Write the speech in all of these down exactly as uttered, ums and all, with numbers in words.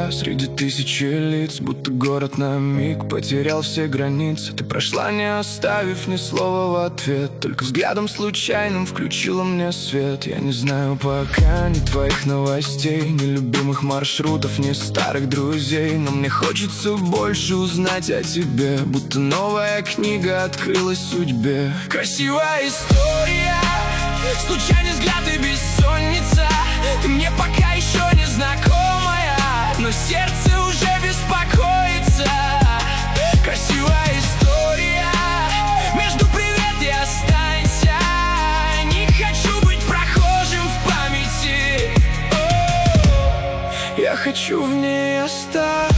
тебя среди тысячи лиц, будто город на миг потерял все границы. Ты прошла, не оставив ни слова в ответ, только взглядом случайным включила мне свет. Я не знаю пока ни твоих новостей, ни любимых маршрутов, ни старых друзей, но мне хочется больше узнать о тебе, будто новая книга открылась судьбе. Красивая история, случайный взгляд и бессонница. Ты мне пока еще не знакомая, но сердце уже беспокоится. Красивая история, между привет и останься. Не хочу быть прохожим в памяти. О, я хочу в ней остаться.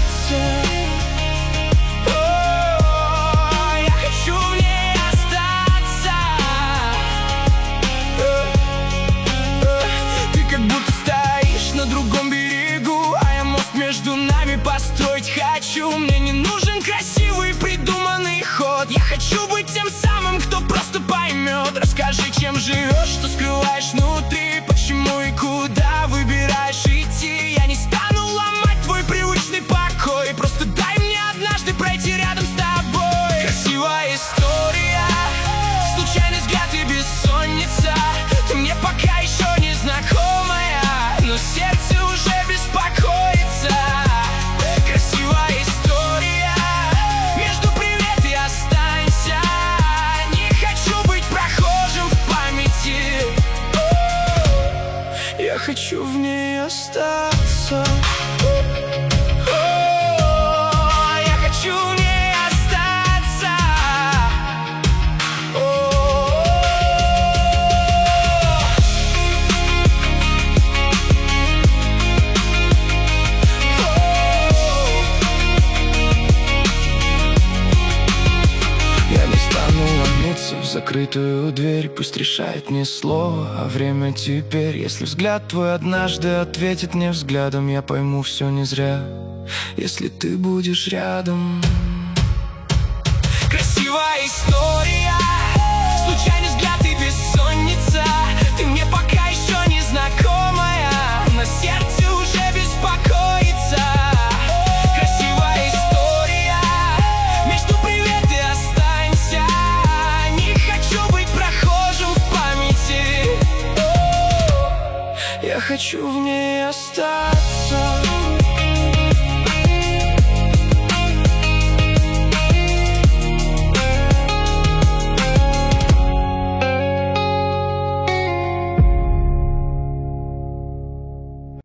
Между нами построить хочу. Мне не нужен красивый придуманный ход. Я хочу быть тем самым, кто просто поймет. Расскажи, чем живешь, что скрываешь внутри, почему и куда выбираешь идти. Я не стану ломать твой привычный покой, просто дай мне однажды пройти рядом с тобой. Красивая история, случайный взгляд и бессонница. Ты мне пока еще не знакомая, но сердце уже беспокоится. Я хочу в ней остаться. О, я хочу в ней остаться. Я не стану ломиться в закрытую дверь, пусть решает не слово, а время теперь. Если взгляд твой однажды ответит мне взглядом, я пойму, все не зря, если ты будешь рядом. Красивая история,